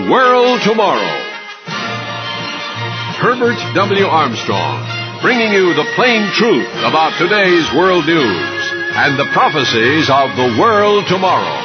World Tomorrow. Herbert W. Armstrong, bringing you the plain truth about today's world news and the prophecies of the world tomorrow.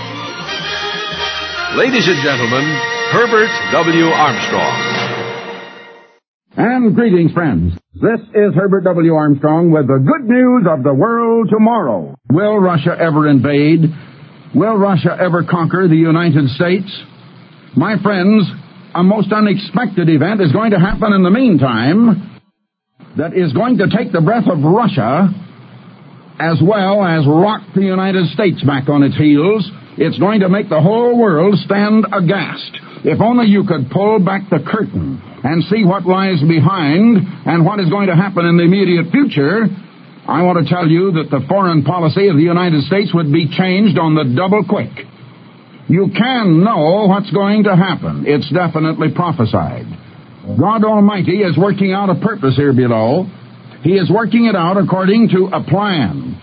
Ladies and gentlemen, Herbert W. Armstrong. And greetings, friends. This is Herbert W. Armstrong with the good news of the world tomorrow. Will Russia ever invade? Will Russia ever conquer the United States? My friends, a most unexpected event is going to happen in the meantime that is going to take the breath of Russia as well as rock the United States back on its heels. It's going to make the whole world stand aghast. If only you could pull back the curtain and see what lies behind and what is going to happen in the immediate future, I want to tell you that the foreign policy of the United States would be changed on the double quick. You can know what's going to happen. It's definitely prophesied. God Almighty is working out a purpose here below. He is working it out according to a plan.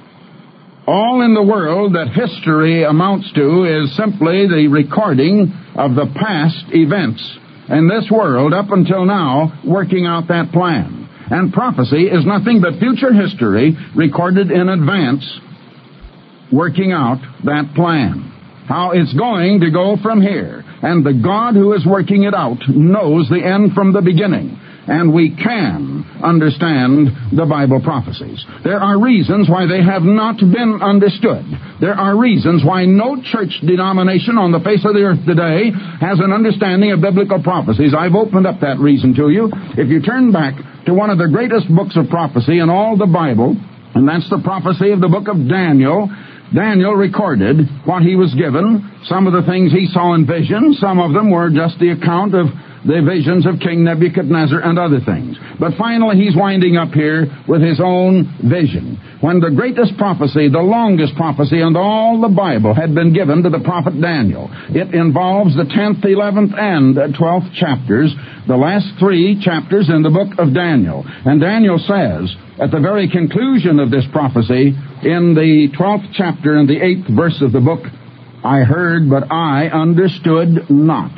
All in the world that history amounts to is simply the recording of the past events in this world up until now, working out that plan. And prophecy is nothing but future history recorded in advance, working out that plan. How it's going to go from here. And the God who is working it out knows the end from the beginning. And we can understand the Bible prophecies. There are reasons why they have not been understood. There are reasons why no church denomination on the face of the earth today has an understanding of biblical prophecies. I've opened up that reason to you. If you turn back to one of the greatest books of prophecy in all the Bible, and that's the prophecy of the book of Daniel. Daniel recorded what he was given, some of the things he saw in vision. Some of them were just the account of the visions of King Nebuchadnezzar and other things. But finally, he's winding up here with his own vision. When the greatest prophecy, the longest prophecy in all the Bible had been given to the prophet Daniel. It involves the 10th, 11th, and 12th chapters, the last 3 chapters in the book of Daniel. And Daniel says, at the very conclusion of this prophecy, in the 12th chapter and the 8th verse of the book, I heard, but I understood not.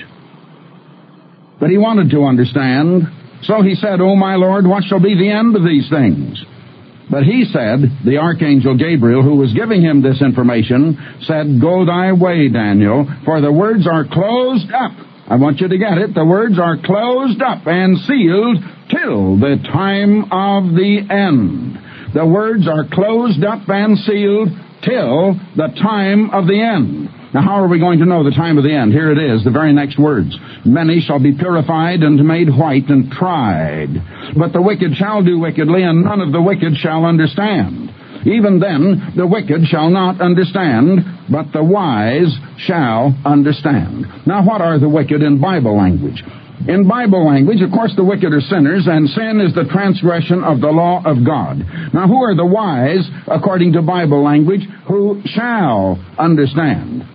But he wanted to understand. So he said, O my Lord, what shall be the end of these things? But he said, the archangel Gabriel, who was giving him this information, said, Go thy way, Daniel, for the words are closed up. I want you to get it. The words are closed up and sealed till the time of the end. The words are closed up and sealed till the time of the end. Now, how are we going to know the time of the end? Here it is, the very next words. Many shall be purified and made white and tried. But the wicked shall do wickedly, and none of the wicked shall understand. Even then, the wicked shall not understand, but the wise shall understand. Now, what are the wicked in Bible language? In Bible language, of course, the wicked are sinners, and sin is the transgression of the law of God. Now, who are the wise, according to Bible language, who shall understand?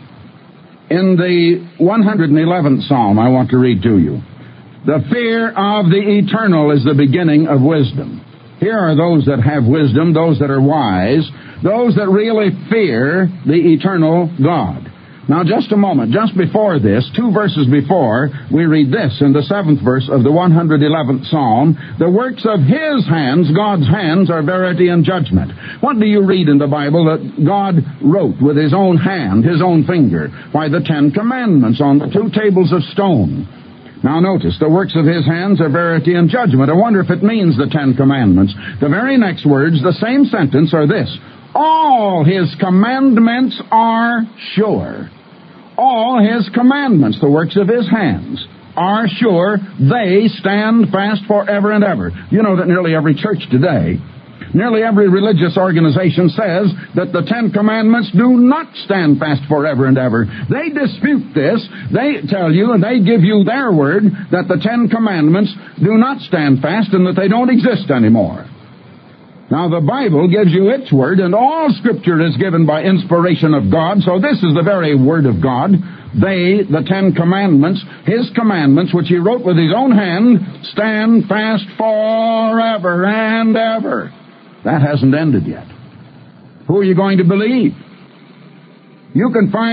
In the 111th Psalm, I want to read to you. The fear of the eternal is the beginning of wisdom. Here are those that have wisdom, those that are wise, those that really fear the eternal God. Now, just a moment. Just before this, 2 verses before, we read this in the 7th verse of the 111th Psalm. The works of His hands, God's hands, are verity and judgment. What do you read in the Bible that God wrote with His own hand, His own finger? Why, the 10 Commandments on the 2 tables of stone. Now notice, the works of His hands are verity and judgment. I wonder if it means the 10 Commandments. The very next words, the same sentence, are this. All His commandments are sure. All His commandments, the works of His hands, are sure. They stand fast forever and ever. You know that nearly every church today, nearly every religious organization says that the 10 Commandments do not stand fast forever and ever. They dispute this. They tell you, and they give you their word, that the 10 Commandments do not stand fast and that they don't exist anymore. Now, the Bible gives you its word, and all Scripture is given by inspiration of God, so this is the very Word of God. They, the 10 Commandments, His commandments, which He wrote with His own hand, stand fast forever and ever. That hasn't ended yet. Who are you going to believe? You can find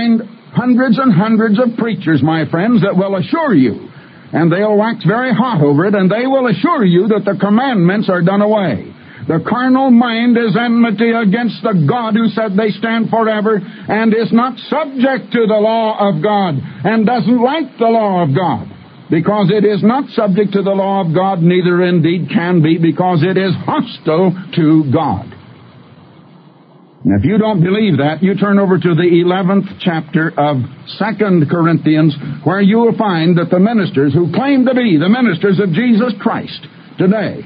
Hundreds and hundreds of preachers, my friends, that will assure you, and they'll wax very hot over it, and they will assure you that the commandments are done away. The carnal mind is enmity against the God who said they stand forever, and is not subject to the law of God, and doesn't like the law of God. Because it is not subject to the law of God, neither indeed can be, because it is hostile to God. And if you don't believe that, you turn over to the 11th chapter of 2 Corinthians, where you will find that the ministers who claim to be the ministers of Jesus Christ today,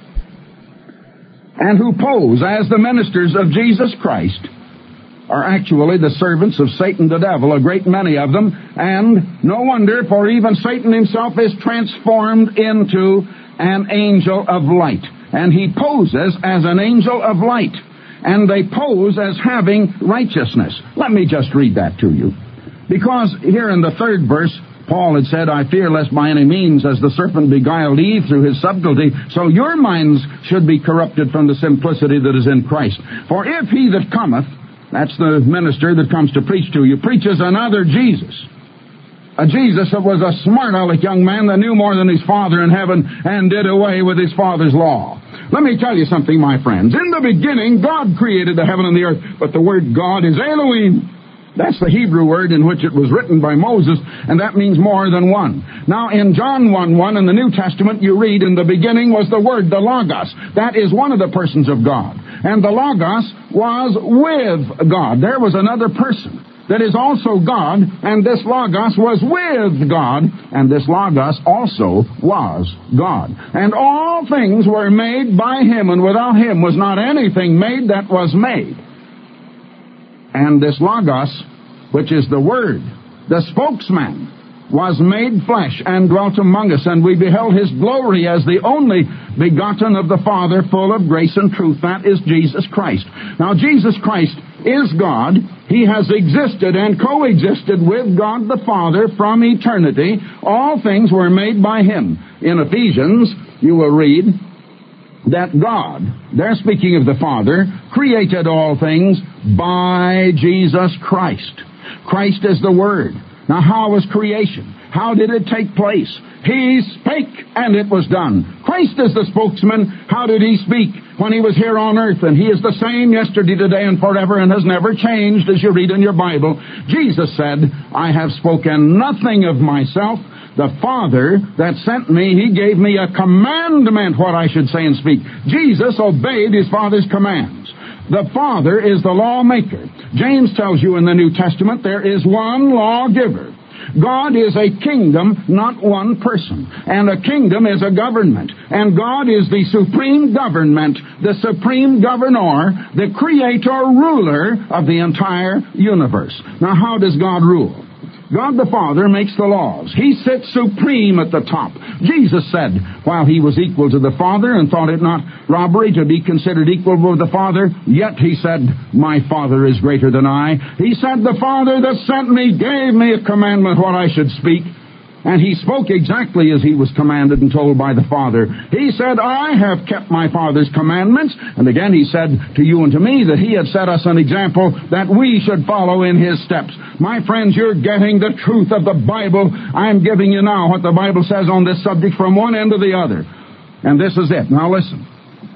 and who pose as the ministers of Jesus Christ, are actually the servants of Satan the devil, a great many of them, and no wonder, for even Satan himself is transformed into an angel of light. And he poses as an angel of light, and they pose as having righteousness. Let me just read that to you. Because here in the 3rd verse, Paul had said, I fear lest by any means, as the serpent beguiled Eve through his subtlety, so your minds should be corrupted from the simplicity that is in Christ. For if he that cometh, that's the minister that comes to preach to you, preaches another Jesus, a Jesus that was a smart-aleck young man that knew more than his Father in heaven and did away with his Father's law. Let me tell you something, my friends. In the beginning, God created the heaven and the earth, but the word God is Elohim. That's the Hebrew word in which it was written by Moses, and that means more than one. Now, in John 1:1 in the New Testament, you read, in the beginning was the Word, the Logos. That is one of the persons of God. And the Logos was with God. There was another person that is also God, and this Logos was with God, and this Logos also was God. And all things were made by Him, and without Him was not anything made that was made. And this Logos, which is the Word, the spokesman, was made flesh and dwelt among us, and we beheld His glory as the only begotten of the Father, full of grace and truth. That is Jesus Christ. Now, Jesus Christ is God. He has existed and coexisted with God the Father from eternity. All things were made by Him. In Ephesians, you will read that God, they're speaking of the Father, created all things by Jesus Christ. Christ is the Word. Now, how was creation? How did it take place? He spake, and it was done. Christ is the spokesman. How did He speak? When He was here on earth, and He is the same yesterday, today, and forever, and has never changed, as you read in your Bible. Jesus said, I have spoken nothing of myself. The Father that sent me, He gave me a commandment what I should say and speak. Jesus obeyed His Father's commands. The Father is the lawmaker. James tells you in the New Testament there is one lawgiver. God is a kingdom, not one person. And a kingdom is a government. And God is the supreme government, the supreme governor, the creator, ruler of the entire universe. Now, how does God rule? God the Father makes the laws. He sits supreme at the top. Jesus said, while He was equal to the Father and thought it not robbery to be considered equal with the Father, yet He said, my Father is greater than I. He said, the Father that sent me gave me a commandment what I should speak. And He spoke exactly as He was commanded and told by the Father. He said, I have kept my Father's commandments. And again He said to you and to me that He had set us an example that we should follow in His steps. My friends, you're getting the truth of the Bible. I'm giving you now what the Bible says on this subject from one end to the other. And this is it. Now listen.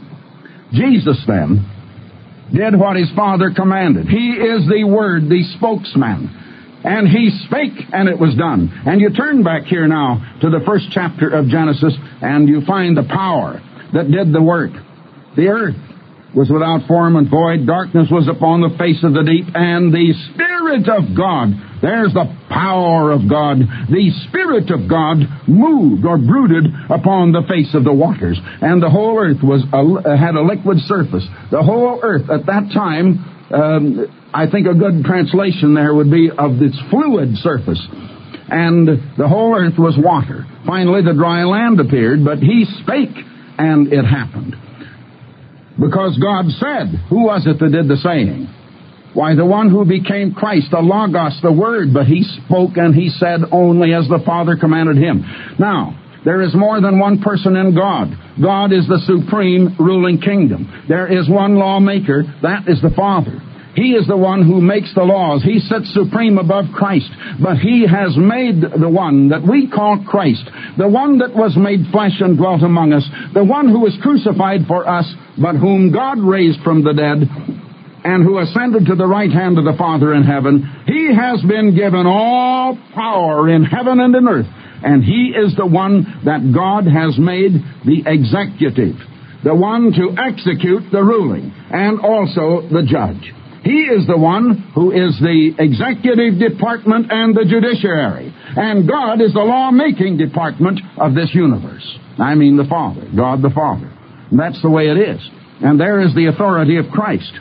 Jesus then did what His Father commanded. He is the Word, the spokesman. And He spake, and it was done. And you turn back here now to the 1st chapter of Genesis, and you find the power that did the work. The earth was without form and void. Darkness was upon the face of the deep, and the Spirit of God, there's the power of God, the Spirit of God moved or brooded upon the face of the waters. And the whole earth had a liquid surface. The whole earth at that time, I think a good translation there would be of its fluid surface. And the whole earth was water. Finally, the dry land appeared, but He spake, and it happened. Because God said, who was it that did the saying? Why, the one who became Christ, the Logos, the Word, but He spoke and He said only as the Father commanded Him. Now, there is more than one person in God. God is the supreme ruling kingdom. There is one lawmaker, that is the Father. He is the one who makes the laws. He sits supreme above Christ. But He has made the one that we call Christ, the one that was made flesh and dwelt among us, the one who was crucified for us, but whom God raised from the dead, and who ascended to the right hand of the Father in heaven. He has been given all power in heaven and in earth. And He is the one that God has made the executive, the one to execute the ruling, and also the judge. He is the one who is the executive department and the judiciary. And God is the law-making department of this universe. I mean the Father, God the Father. And that's the way it is. And there is the authority of Christ.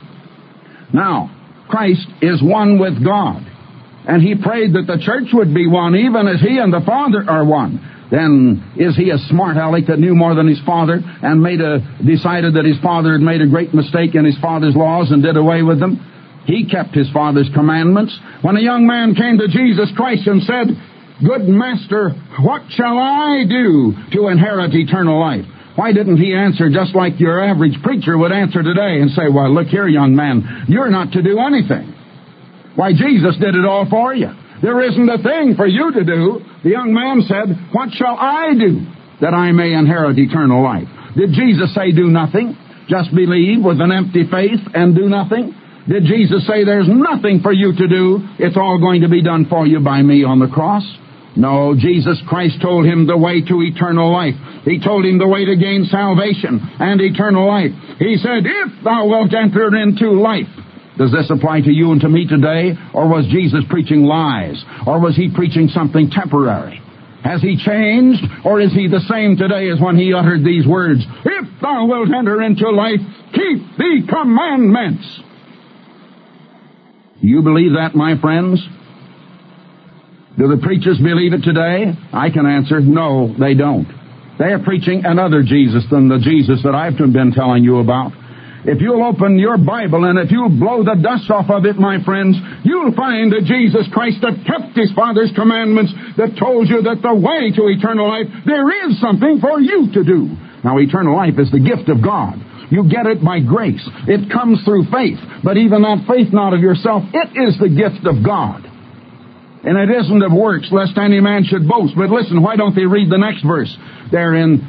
Now, Christ is one with God. And He prayed that the church would be one, even as He and the Father are one. Then is He a smart aleck that knew more than His Father and decided that His Father had made a great mistake in His Father's laws and did away with them? He kept His Father's commandments. When a young man came to Jesus Christ and said, "Good Master, what shall I do to inherit eternal life?" Why didn't He answer just like your average preacher would answer today and say, "Well, look here, young man, you're not to do anything. Why, Jesus did it all for you. There isn't a thing for you to do." The young man said, "What shall I do that I may inherit eternal life?" Did Jesus say do nothing? Just believe with an empty faith and do nothing? Did Jesus say there's nothing for you to do? It's all going to be done for you by me on the cross? No, Jesus Christ told him the way to eternal life. He told him the way to gain salvation and eternal life. He said, "If thou wilt enter into life." Does this apply to you and to me today? Or was Jesus preaching lies? Or was He preaching something temporary? Has He changed? Or is He the same today as when He uttered these words? "If thou wilt enter into life, keep the commandments." Do you believe that, my friends? Do the preachers believe it today? I can answer, no, they don't. They are preaching another Jesus than the Jesus that I've been telling you about. If you'll open your Bible and if you'll blow the dust off of it, my friends, you'll find that Jesus Christ that kept His Father's commandments, that told you that the way to eternal life, there is something for you to do. Now, eternal life is the gift of God. You get it by grace. It comes through faith. But even that faith not of yourself, it is the gift of God. And it isn't of works, lest any man should boast. But listen, why don't they read the next verse there in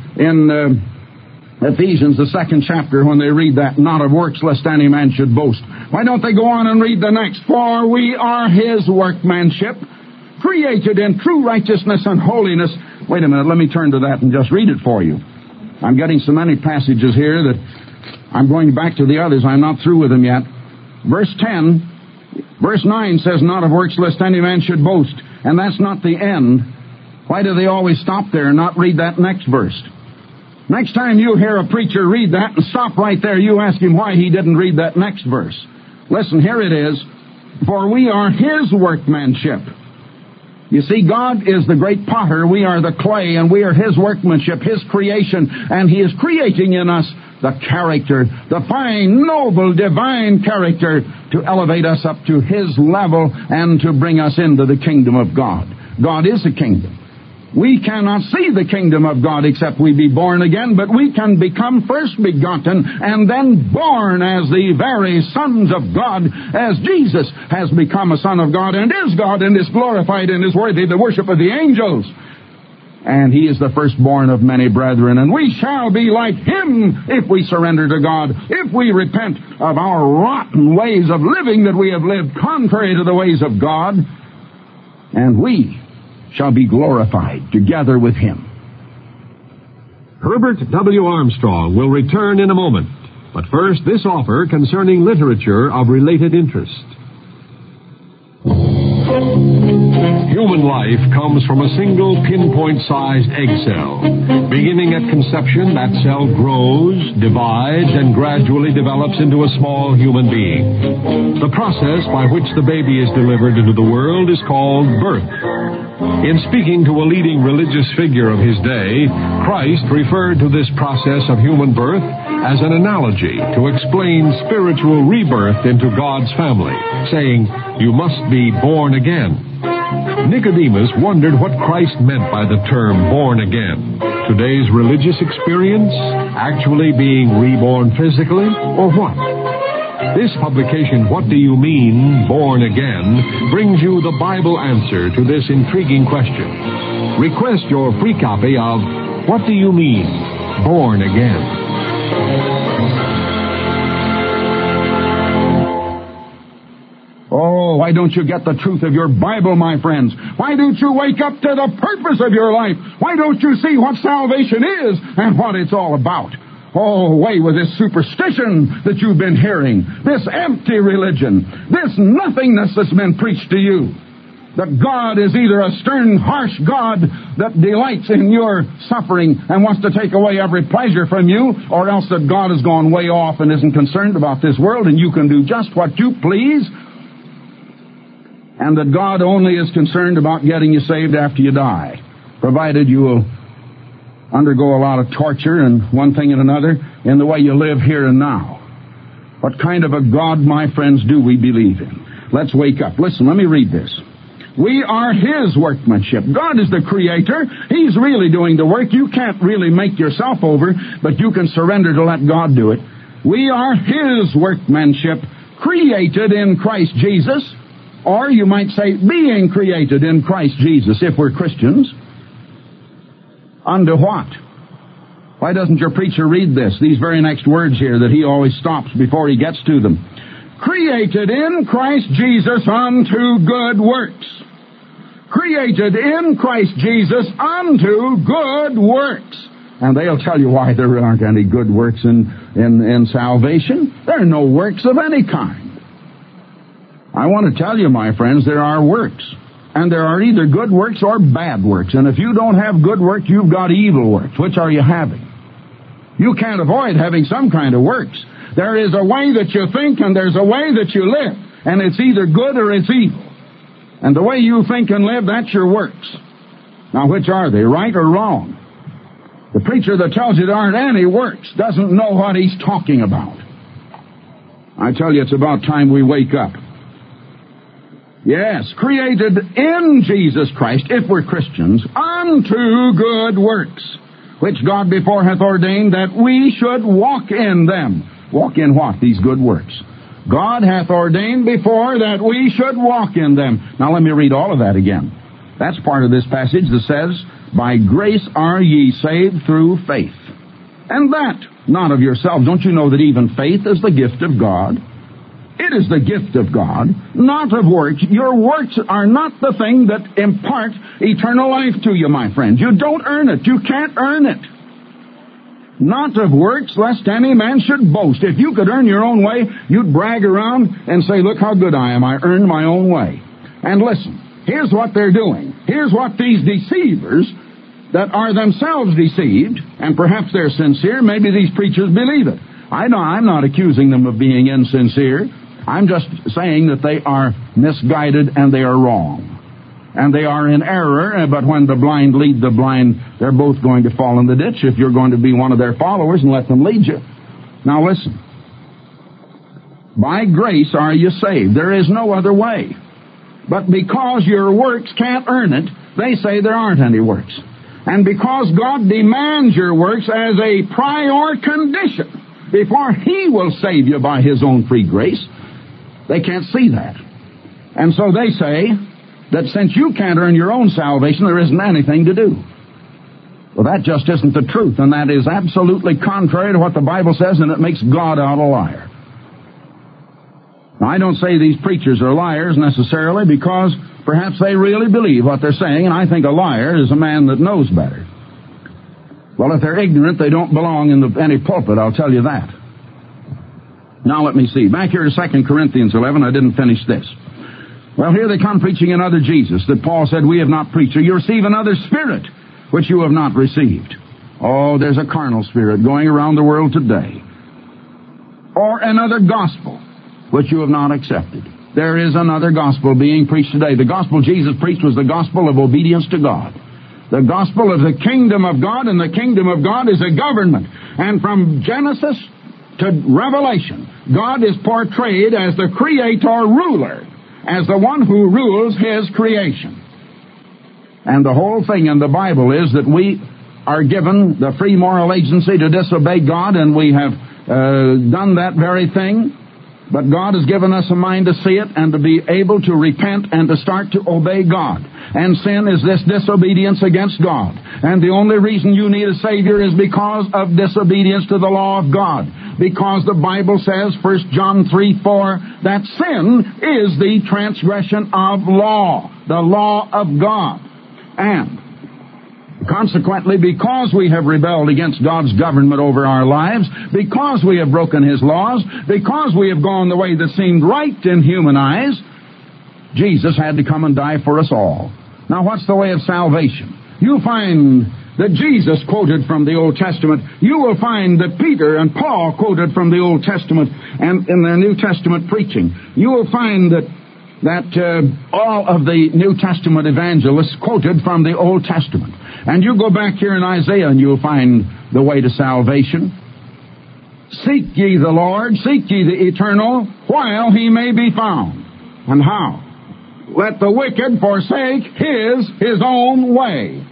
Ephesians, the 2nd chapter, when they read that, "Not of works, lest any man should boast." Why don't they go on and read the next? "For we are His workmanship, created in true righteousness and holiness." Wait a minute, let me turn to that and just read it for you. I'm getting so many passages here that I'm going back to the others. I'm not through with them yet. Verse 9 says, "Not of works, lest any man should boast." And that's not the end. Why do they always stop there and not read that next verse? Next time you hear a preacher read that and stop right there, you ask him why he didn't read that next verse. Listen, here it is. "For we are His workmanship." You see, God is the great potter. We are the clay, and we are His workmanship, His creation. And He is creating in us the character, the fine, noble, divine character to elevate us up to His level and to bring us into the kingdom of God. God is a kingdom. We cannot see the kingdom of God except we be born again, but we can become first begotten and then born as the very sons of God, as Jesus has become a son of God and is God and is glorified and is worthy of the worship of the angels. And He is the firstborn of many brethren, and we shall be like Him if we surrender to God, if we repent of our rotten ways of living that we have lived contrary to the ways of God, and we shall be glorified together with Him. Herbert W. Armstrong will return in a moment. But first, this offer concerning literature of related interest. Human life comes from a single pinpoint-sized egg cell. Beginning at conception, that cell grows, divides, and gradually develops into a small human being. The process by which the baby is delivered into the world is called birth. In speaking to a leading religious figure of his day, Christ referred to this process of human birth as an analogy to explain spiritual rebirth into God's family, saying, "You must be born again." Nicodemus wondered what Christ meant by the term born again. Today's religious experience, actually being reborn physically, or what? This publication, What Do You Mean, Born Again, brings you the Bible answer to this intriguing question. Request your free copy of What Do You Mean, Born Again? Oh, why don't you get the truth of your Bible, my friends? Why don't you wake up to the purpose of your life? Why don't you see what salvation is and what it's all about? Oh, away with this superstition that you've been hearing, this empty religion, this nothingness that's been preached to you. That God is either a stern, harsh God that delights in your suffering and wants to take away every pleasure from you, or else that God has gone way off and isn't concerned about this world and you can do just what you please, and that God only is concerned about getting you saved after you die, provided you will undergo a lot of torture and one thing and another in the way you live here and now. What kind of a God, my friends, do we believe in? Let's wake up. Listen, let me read this. We are His workmanship. God is the Creator. He's really doing the work. You can't really make yourself over, but you can surrender to let God do it. We are His workmanship, created in Christ Jesus, or you might say being created in Christ Jesus, if we're Christians. Unto what? Why doesn't your preacher read this? These very next words here that he always stops before he gets to them. Created in Christ Jesus unto good works. Created in Christ Jesus unto good works. And they'll tell you why there aren't any good works in salvation. There are no works of any kind. I want to tell you, my friends, there are works. And there are either good works or bad works. And if you don't have good works, you've got evil works. Which are you having? You can't avoid having some kind of works. There is a way that you think and there's a way that you live. And it's either good or it's evil. And the way you think and live, that's your works. Now, which are they, right or wrong? The preacher that tells you there aren't any works doesn't know what he's talking about. I tell you, it's about time we wake up. Yes, created in Jesus Christ, if we're Christians, unto good works, which God before hath ordained that we should walk in them. Walk in what? These good works. God hath ordained before that we should walk in them. Now let me read all of that again. That's part of this passage that says, by grace are ye saved through faith. And that, not of yourselves. Don't you know that even faith is the gift of God? It is the gift of God, not of works. Your works are not the thing that impart eternal life to you, my friend. You don't earn it. You can't earn it. Not of works, lest any man should boast. If you could earn your own way, you'd brag around and say, look how good I am. I earned my own way. And listen, here's what they're doing. Here's what these deceivers that are themselves deceived, and perhaps they're sincere, maybe these preachers believe it. I know I'm not accusing them of being insincere. I'm just saying that they are misguided and they are wrong. And they are in error, but when the blind lead the blind, they're both going to fall in the ditch if you're going to be one of their followers and let them lead you. Now listen. By grace are you saved. There is no other way. But because your works can't earn it, they say there aren't any works. And because God demands your works as a prior condition before He will save you by His own free grace, they can't see that. And so they say that since you can't earn your own salvation, there isn't anything to do. Well, that just isn't the truth, and that is absolutely contrary to what the Bible says, and it makes God out a liar. Now, I don't say these preachers are liars necessarily, because perhaps they really believe what they're saying, and I think a liar is a man that knows better. Well, if they're ignorant, they don't belong in any pulpit, I'll tell you that. Now let me see. Back here to 2 Corinthians 11, I didn't finish this. Well, here they come preaching another Jesus that Paul said, we have not preached. Or you receive another spirit, which you have not received. Oh, there's a carnal spirit going around the world today. Or another gospel, which you have not accepted. There is another gospel being preached today. The gospel Jesus preached was the gospel of obedience to God. The gospel of the kingdom of God, and the kingdom of God is a government. And from Genesis to Revelation, God is portrayed as the creator ruler, as the one who rules His creation. And the whole thing in the Bible is that we are given the free moral agency to disobey God, and we have done that very thing. But God has given us a mind to see it and to be able to repent and to start to obey God. And sin is this disobedience against God. And the only reason you need a Savior is because of disobedience to the law of God. Because the Bible says, 1 John 3:4, that sin is the transgression of law, the law of God. And consequently, because we have rebelled against God's government over our lives, because we have broken His laws, because we have gone the way that seemed right in human eyes, Jesus had to come and die for us all. Now, what's the way of salvation? You'll find that Jesus quoted from the Old Testament. You will find that Peter and Paul quoted from the Old Testament and in their New Testament preaching. You will find that all of the New Testament evangelists quoted from the Old Testament. And you go back here in Isaiah and you'll find the way to salvation. Seek ye the Lord, seek ye the Eternal, while He may be found. And how? Let the wicked forsake his own way,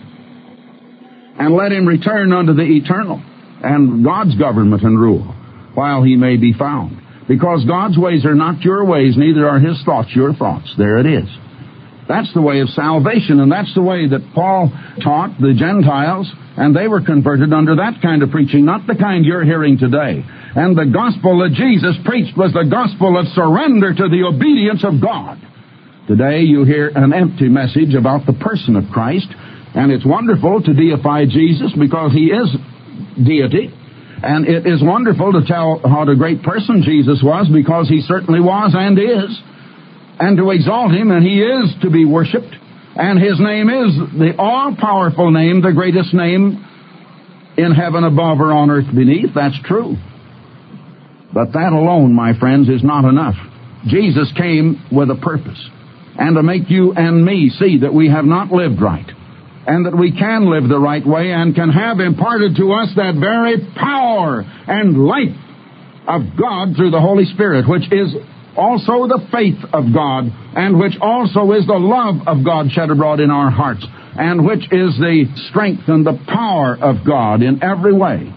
and let him return unto the Eternal and God's government and rule, while He may be found. Because God's ways are not your ways, neither are His thoughts your thoughts. There it is. That's the way of salvation, and that's the way that Paul taught the Gentiles, and they were converted under that kind of preaching, not the kind you're hearing today. And the gospel that Jesus preached was the gospel of surrender to the obedience of God. Today you hear an empty message about the person of Christ, and it's wonderful to deify Jesus because He is deity. And it is wonderful to tell what a great person Jesus was, because He certainly was and is. And to exalt Him, and He is to be worshipped. And His name is the all-powerful name, the greatest name in heaven above or on earth beneath. That's true. But that alone, my friends, is not enough. Jesus came with a purpose, and to make you and me see that we have not lived right, and that we can live the right way and can have imparted to us that very power and life of God through the Holy Spirit, which is also the faith of God, and which also is the love of God shed abroad in our hearts, and which is the strength and the power of God in every way.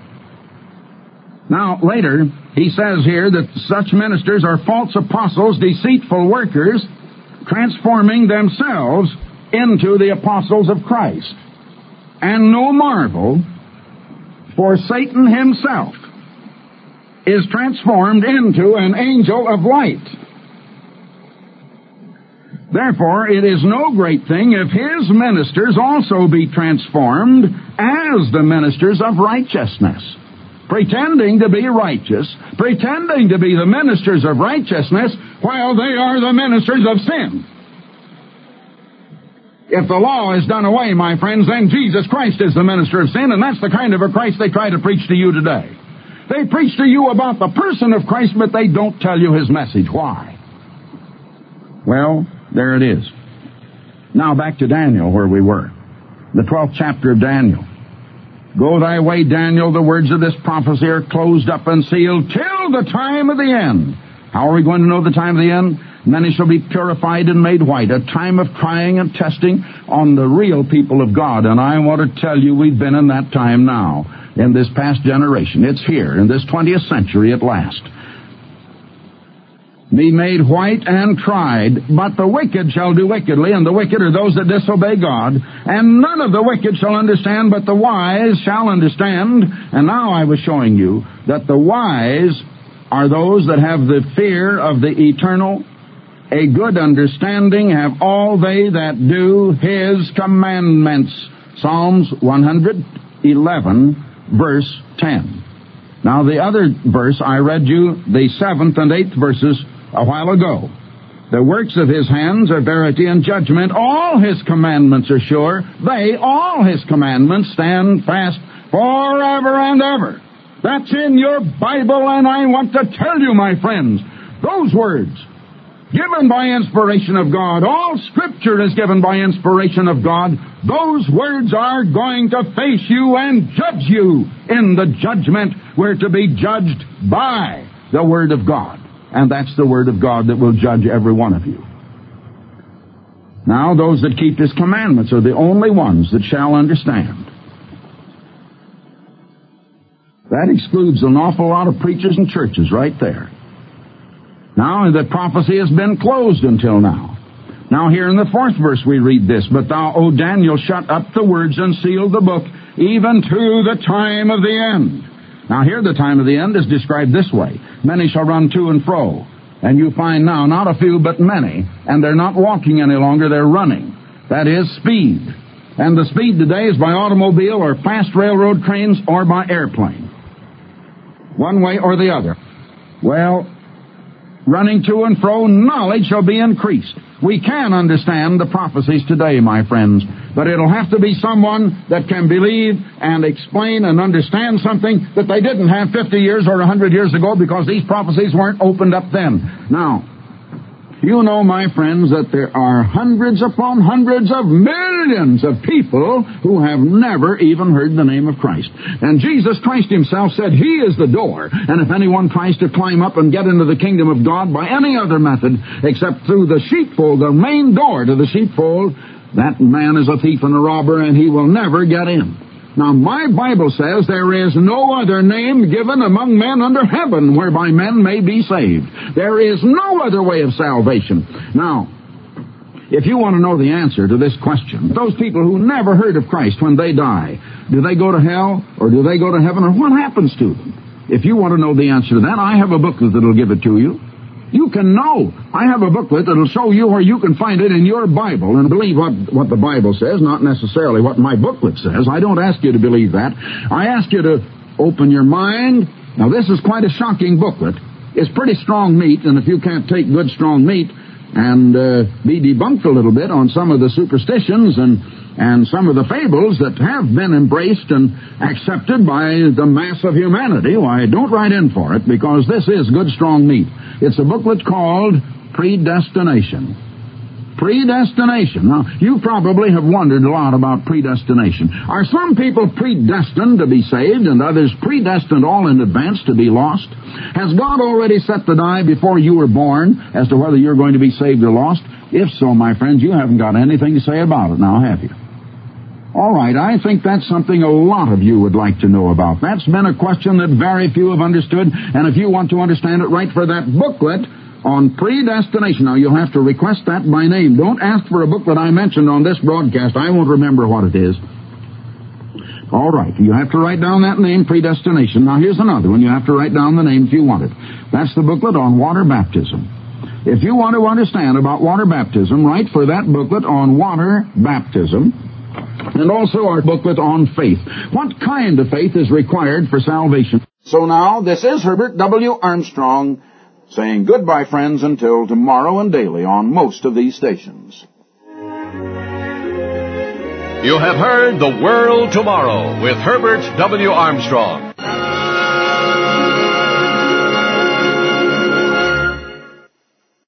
Now, later, he says here that such ministers are false apostles, deceitful workers, transforming themselves into the apostles of Christ. And no marvel, for Satan himself is transformed into an angel of light. Therefore, it is no great thing if his ministers also be transformed as the ministers of righteousness, pretending to be righteous, pretending to be the ministers of righteousness, while they are the ministers of sin. If the law is done away, my friends, then Jesus Christ is the minister of sin, and that's the kind of a Christ they try to preach to you today. They preach to you about the person of Christ, but they don't tell you His message. Why? Well, there it is. Now back to Daniel, where we were. The 12th chapter of Daniel. Go thy way, Daniel, the words of this prophecy are closed up and sealed till the time of the end. How are we going to know the time of the end? Many shall be purified and made white, a time of trying and testing on the real people of God. And I want to tell you, we've been in that time now, in this past generation. It's here, in this 20th century at last. Be made white and tried, but the wicked shall do wickedly, and the wicked are those that disobey God. And none of the wicked shall understand, but the wise shall understand. And now I was showing you that the wise are those that have the fear of the eternal, a good understanding have all they that do His commandments. Psalms 111, verse 10. Now the other verse, I read you the 7th and 8th verses a while ago. The works of His hands are verity and judgment. All His commandments are sure. All His commandments stand fast forever and ever. That's in your Bible, and I want to tell you, my friends, those words, given by inspiration of God, all Scripture is given by inspiration of God, those words are going to face you and judge you in the judgment. We're to be judged by the Word of God. And that's the Word of God that will judge every one of you. Now, those that keep His commandments are the only ones that shall understand. That excludes an awful lot of preachers and churches right there. Now, the prophecy has been closed until now. Now, here in the 4th verse we read this, "But thou, O Daniel, shut up the words and seal the book, even to the time of the end." Now, here the time of the end is described this way: "Many shall run to and fro." And you find now not a few but many, and they're not walking any longer, they're running. That is speed. And the speed today is by automobile or fast railroad trains or by airplane. One way or the other. Well, running to and fro, knowledge shall be increased. We can understand the prophecies today, my friends, but it'll have to be someone that can believe and explain and understand something that they didn't have 50 years or 100 years ago, because these prophecies weren't opened up then. Now, you know, my friends, that there are hundreds upon hundreds of millions of people who have never even heard the name of Christ. And Jesus Christ himself said He is the door, and if anyone tries to climb up and get into the kingdom of God by any other method except through the sheepfold, the main door to the sheepfold, that man is a thief and a robber, and he will never get in. Now, my Bible says there is no other name given among men under heaven whereby men may be saved. There is no other way of salvation. Now, if you want to know the answer to this question, those people who never heard of Christ, when they die, do they go to hell or do they go to heaven, or what happens to them? If you want to know the answer to that, I have a booklet that will give it to you. You can know. I have a booklet that will show you where you can find it in your Bible and believe what the Bible says, not necessarily what my booklet says. I don't ask you to believe that. I ask you to open your mind. Now, this is quite a shocking booklet. It's pretty strong meat, and if you can't take good strong meat and be debunked a little bit on some of the superstitions and some of the fables that have been embraced and accepted by the mass of humanity, why, don't write in for it, because this is good strong meat. It's a booklet called Predestination. Predestination. Now, you probably have wondered a lot about predestination. Are some people predestined to be saved and others predestined all in advance to be lost? Has God already set the die before you were born as to whether you're going to be saved or lost? If so, my friends, you haven't got anything to say about it now, have you? All right, I think that's something a lot of you would like to know about. That's been a question that very few have understood, and if you want to understand it, write for that booklet on predestination. Now, you'll have to request that by name. Don't ask for a booklet I mentioned on this broadcast. I won't remember what it is. All right, you have to write down that name, Predestination. Now, here's another one. You have to write down the name if you want it. That's the booklet on water baptism. If you want to understand about water baptism, write for that booklet on water baptism, and also our booklet on faith. What kind of faith is required for salvation? So now, this is Herbert W. Armstrong saying goodbye, friends, until tomorrow and daily on most of these stations. You have heard The World Tomorrow with Herbert W. Armstrong.